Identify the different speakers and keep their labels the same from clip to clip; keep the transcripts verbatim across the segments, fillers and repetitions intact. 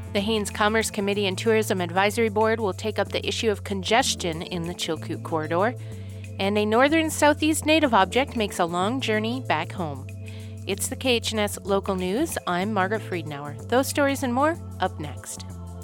Speaker 1: The Haines Commerce Committee and Tourism Advisory Board will take up the issue of congestion in the Chilkoot corridor. And a northern southeast native object makes a long journey back home. It's the K H N S Local News. I'm Margaret Friedenauer. Those stories and more up next.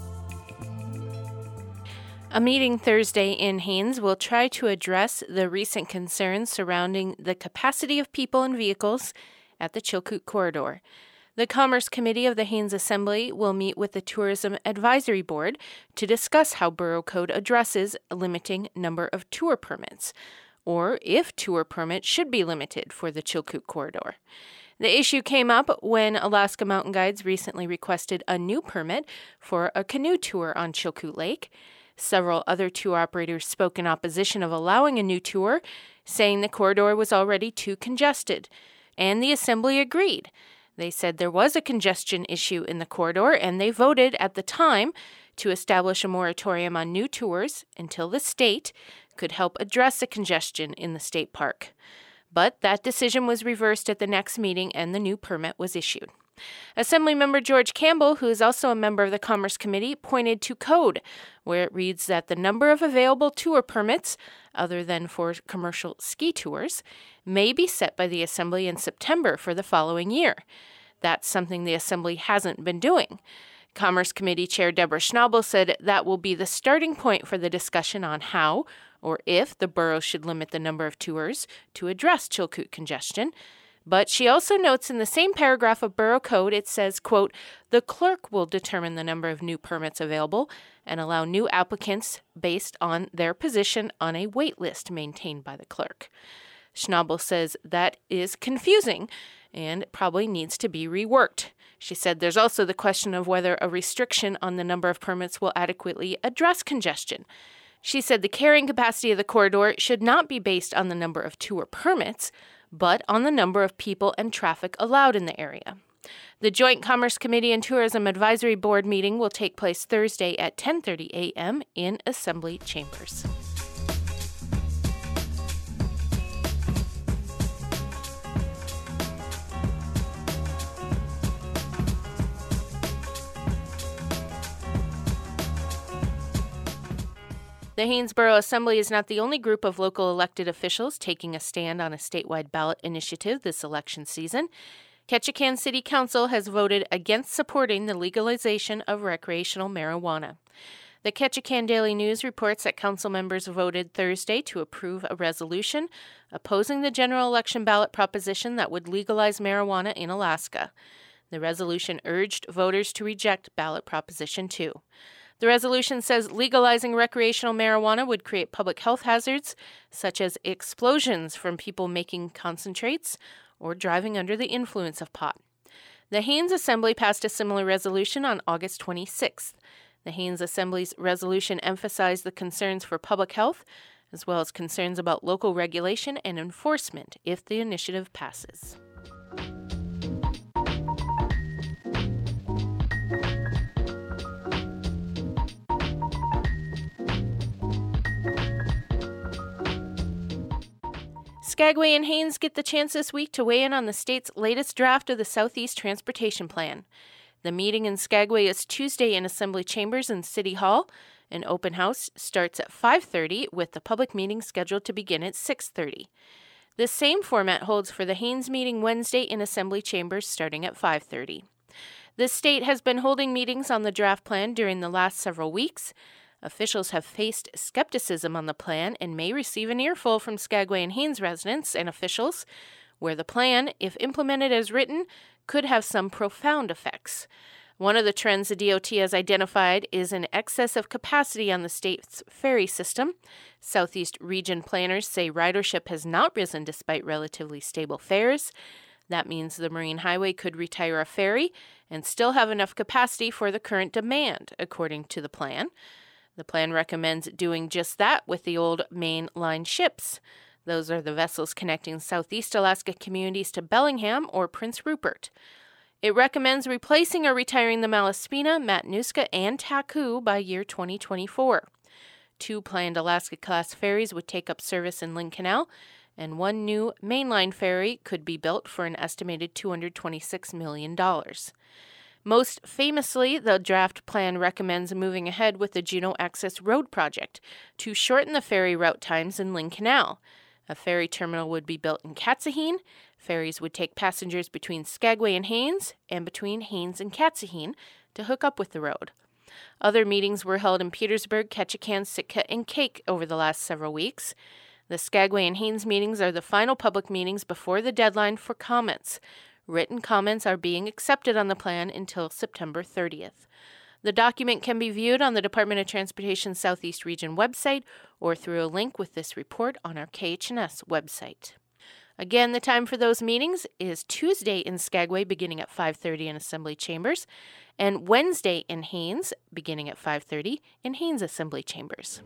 Speaker 1: A meeting Thursday in Haines will try to address the recent concerns surrounding the capacity of people and vehicles at the Chilkoot corridor. The Commerce Committee of the Haines Assembly will meet with the Tourism Advisory Board to discuss how Borough Code addresses limiting number of tour permits, or if tour permits should be limited for the Chilkoot corridor. The issue came up when Alaska Mountain Guides recently requested a new permit for a canoe tour on Chilkoot Lake. Several other tour operators spoke in opposition of allowing a new tour, saying the corridor was already too congested, and the Assembly agreed. They said there was a congestion issue in the corridor, and they voted at the time to establish a moratorium on new tours until the state could help address the congestion in the state park. But that decision was reversed at the next meeting, and the new permit was issued. Assemblymember George Campbell, who is also a member of the Commerce Committee, pointed to code, where it reads that the number of available tour permits, other than for commercial ski tours, may be set by the Assembly in September for the following year. That's something the Assembly hasn't been doing. Commerce Committee Chair Deborah Schnabel said that will be the starting point for the discussion on how, or if, the borough should limit the number of tours to address Chilkoot congestion. But she also notes in the same paragraph of Borough Code, it says, quote, the clerk will determine the number of new permits available and allow new applicants based on their position on a wait list maintained by the clerk. Schnabel says that is confusing and probably needs to be reworked. She said there's also the question of whether a restriction on the number of permits will adequately address congestion. She said the carrying capacity of the corridor should not be based on the number of tour permits, but on the number of people and traffic allowed in the area. The Joint Commerce Committee and Tourism Advisory Board meeting will take place Thursday at ten thirty a.m. in Assembly Chambers. The Haines Assembly is not the only group of local elected officials taking a stand on a statewide ballot initiative this election season. Ketchikan City Council has voted against supporting the legalization of recreational marijuana. The Ketchikan Daily News reports that council members voted Thursday to approve a resolution opposing the general election ballot proposition that would legalize marijuana in Alaska. The resolution urged voters to reject ballot Proposition two. The resolution says legalizing recreational marijuana would create public health hazards, such as explosions from people making concentrates or driving under the influence of pot. The Haines Assembly passed a similar resolution on August twenty-sixth. The Haines Assembly's resolution emphasized the concerns for public health, as well as concerns about local regulation and enforcement if the initiative passes. Skagway and Haines get the chance this week to weigh in on the state's latest draft of the Southeast Transportation Plan. The meeting in Skagway is Tuesday in Assembly Chambers and City Hall. An open house starts at five thirty, with the public meeting scheduled to begin at six thirty. The same format holds for the Haines meeting Wednesday in Assembly Chambers starting at five thirty. The state has been holding meetings on the draft plan during the last several weeks. Officials have faced skepticism on the plan and may receive an earful from Skagway and Haines residents and officials, where the plan, if implemented as written, could have some profound effects. One of the trends the D O T has identified is an excess of capacity on the state's ferry system. Southeast region planners say ridership has not risen despite relatively stable fares. That means the Marine Highway could retire a ferry and still have enough capacity for the current demand, according to the plan. The plan recommends doing just that with the old main line ships. Those are the vessels connecting Southeast Alaska communities to Bellingham or Prince Rupert. It recommends replacing or retiring the Malaspina, Matanuska, and Taku by year twenty twenty-four. Two planned Alaska-class ferries would take up service in Lynn Canal, and one new mainline ferry could be built for an estimated two hundred twenty-six million dollars. Most famously, the draft plan recommends moving ahead with the Juneau Access Road project to shorten the ferry route times in Lynn Canal. A ferry terminal would be built in Katsahine. Ferries would take passengers between Skagway and Haines and between Haines and Katsahine to hook up with the road. Other meetings were held in Petersburg, Ketchikan, Sitka, and Cake over the last several weeks. The Skagway and Haines meetings are the final public meetings before the deadline for comments. Written comments are being accepted on the plan until September thirtieth. The document can be viewed on the Department of Transportation Southeast Region website or through a link with this report on our K H N S website. Again, the time for those meetings is Tuesday in Skagway beginning at five thirty in Assembly Chambers and Wednesday in Haines beginning at five thirty in Haines Assembly Chambers.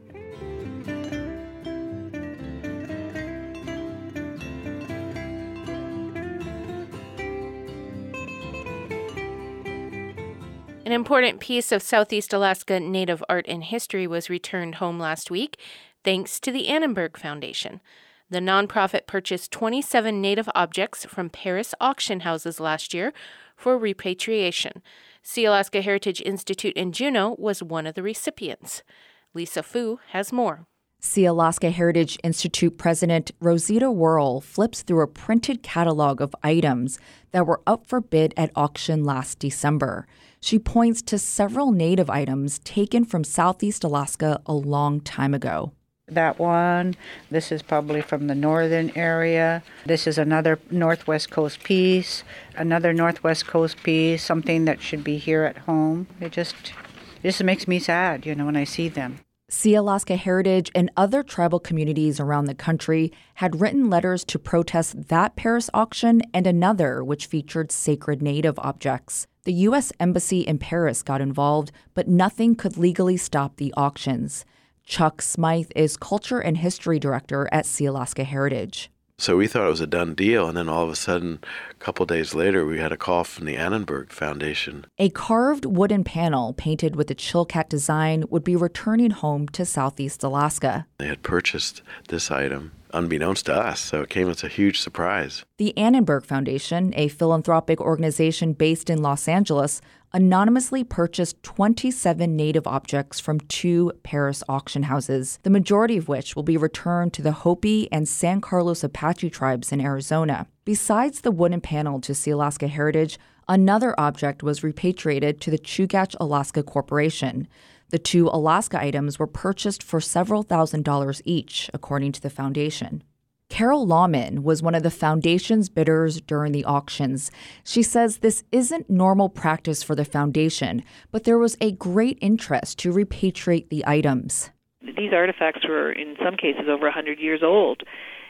Speaker 1: An important piece of Southeast Alaska Native art and history was returned home last week, thanks to the Annenberg Foundation. The nonprofit purchased twenty-seven Native objects from Paris auction houses last year for repatriation. Sealaska Heritage Institute in Juneau was one of the recipients. Lisa Fu has more.
Speaker 2: Sealaska Heritage Institute President Rosita Worrell flips through a printed catalog of items that were up for bid at auction last December. She points to several Native items taken from Southeast Alaska a long time ago.
Speaker 3: That one, this is probably from the northern area. This is another Northwest Coast piece, another Northwest Coast piece, something that should be here at home. It just, it just makes me sad, you know, when I see them.
Speaker 2: Sealaska Heritage and other tribal communities around the country had written letters to protest that Paris auction and another which featured sacred Native objects. The U S Embassy in Paris got involved, but nothing could legally stop the auctions. Chuck Smythe is Culture and History Director at Sealaska Heritage.
Speaker 4: So we thought it was a done deal, and then all of a sudden, a couple days later, we had a call from the Annenberg Foundation.
Speaker 2: A carved wooden panel painted with the Chilkat design would be returning home to Southeast Alaska.
Speaker 4: They had purchased this item unbeknownst to us, so it came as a huge surprise.
Speaker 2: The Annenberg Foundation, a philanthropic organization based in Los Angeles, anonymously purchased twenty-seven Native objects from two Paris auction houses, the majority of which will be returned to the Hopi and San Carlos Apache tribes in Arizona. Besides the wooden panel to Sealaska Heritage, another object was repatriated to the Chugach Alaska Corporation. The two Alaska items were purchased for several thousand dollars each, according to the foundation. Carol Lawman was one of the foundation's bidders during the auctions. She says this isn't normal practice for the foundation, but there was a great interest to repatriate the items.
Speaker 5: These artifacts were, in some cases, over one hundred years old,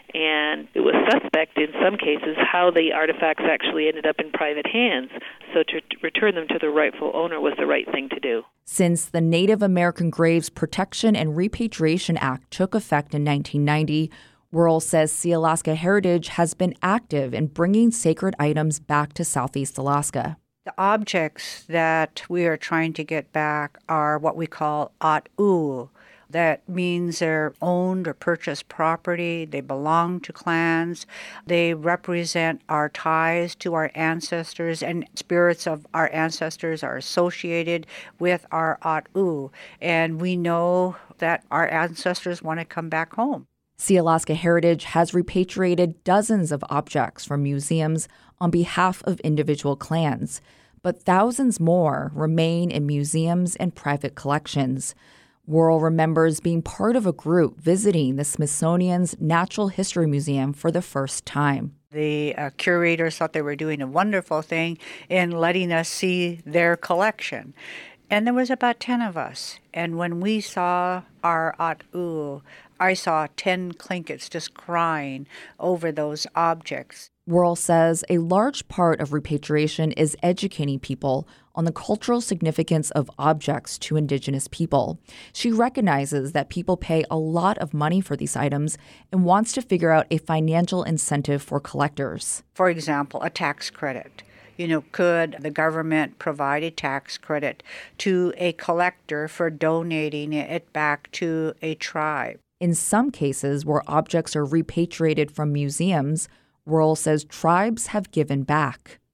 Speaker 5: and it was suspect in some cases how the artifacts actually ended up in private hands. So to return them to the rightful owner was the right thing to do.
Speaker 2: Since the Native American Graves Protection and Repatriation Act took effect in nineteen ninety, Worrell says Sealaska Heritage has been active in bringing sacred items back to Southeast Alaska.
Speaker 3: The objects that we are trying to get back are what we call at'u. That means they're owned or purchased property. They belong to clans. They represent our ties to our ancestors, and spirits of our ancestors are associated with our at'u. And we know that our ancestors want to come back home.
Speaker 2: Sealaska Heritage has repatriated dozens of objects from museums on behalf of individual clans, but thousands more remain in museums and private collections. Worrell remembers being part of a group visiting the Smithsonian's Natural History Museum for the first time.
Speaker 3: The uh, curators thought they were doing a wonderful thing in letting us see their collection. And there was about ten of us. And when we saw our at'u, I saw ten Tlinkits just crying over those objects.
Speaker 2: Worrell says a large part of repatriation is educating people on the cultural significance of objects to Indigenous people. She recognizes that people pay a lot of money for these items and wants to figure out a financial incentive for collectors.
Speaker 3: For example, a tax credit. You know, could the government provide a tax credit to a collector for donating it back to a tribe?
Speaker 2: In some cases where objects are repatriated from museums, Worrell says tribes have given back.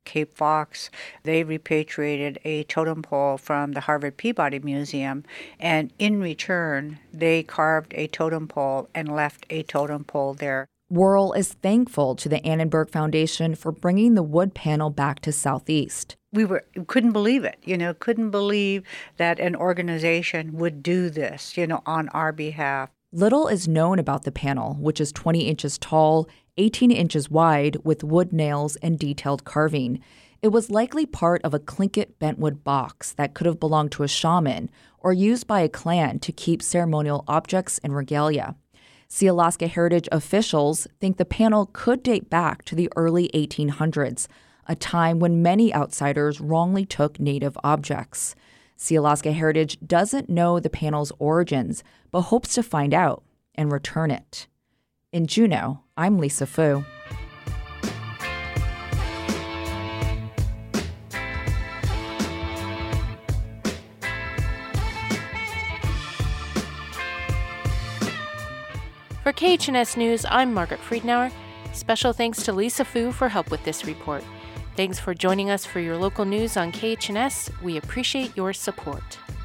Speaker 3: Cape Fox, they repatriated a totem pole from the Harvard Peabody Museum, and in return, they carved a totem pole and left a totem pole there.
Speaker 2: Worrell is thankful to the Annenberg Foundation for bringing the wood panel back to Southeast.
Speaker 3: We were couldn't believe it, you know, couldn't believe that an organization would do this, you know, on our behalf.
Speaker 2: Little is known about the panel, which is twenty inches tall, eighteen inches wide, with wood nails and detailed carving. It was likely part of a Tlingit bentwood box that could have belonged to a shaman or used by a clan to keep ceremonial objects and regalia. Sealaska Heritage officials think the panel could date back to the early eighteen hundreds, a time when many outsiders wrongly took Native objects. Sealaska Heritage doesn't know the panel's origins, but hopes to find out and return it. In Juneau, I'm Lisa Fu.
Speaker 1: For K H N S News, I'm Margaret Friedenauer. Special thanks to Lisa Fu for help with this report. Thanks for joining us for your local news on K H N S. We appreciate your support.